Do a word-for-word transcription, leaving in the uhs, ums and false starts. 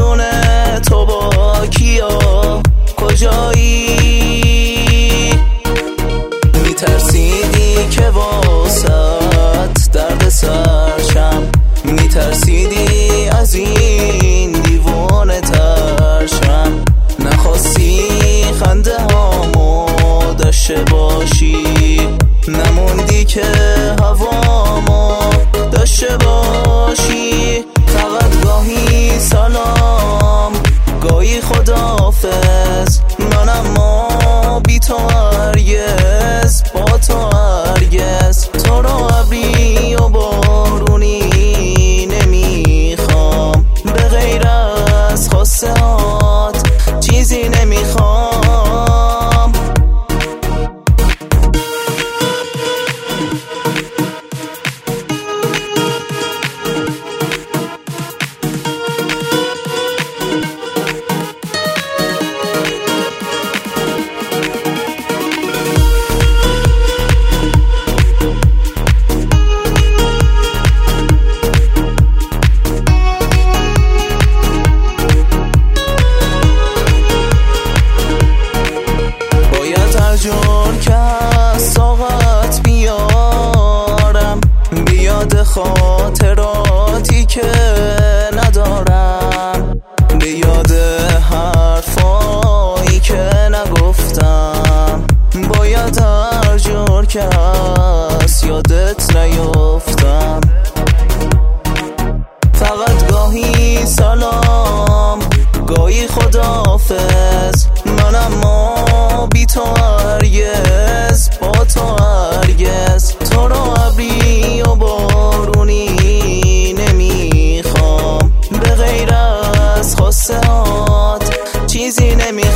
میدونه تو با کیا کجایی. میترسیدی که واسط درد سرشم، میترسیدی از این دیوانه ترشم، نخواستی خنده هامو داشته باشی، نموندی که هوامو داشته باشی. فقط گاهی سلام گاهی خداحافظ، من اما بی تو هرگز با تو هرگز. تو رو ابری و بارونی نمیخوام، به غیر از خواسته هات چیزی نمیخوام. جون که از طاقت بیارم، بیاد خاطراتی که ندارم، بیاد حرفایی که نگفتم. باید هر جور که هست یادت نیفتم. فقط گاهی سلام گاهی خداحافظ، من اما بی تو هرگز با تو هرگز. تو رو ابری و بارونی نمیخوام، به غیر از خواسته هات چیزی نمیخوام.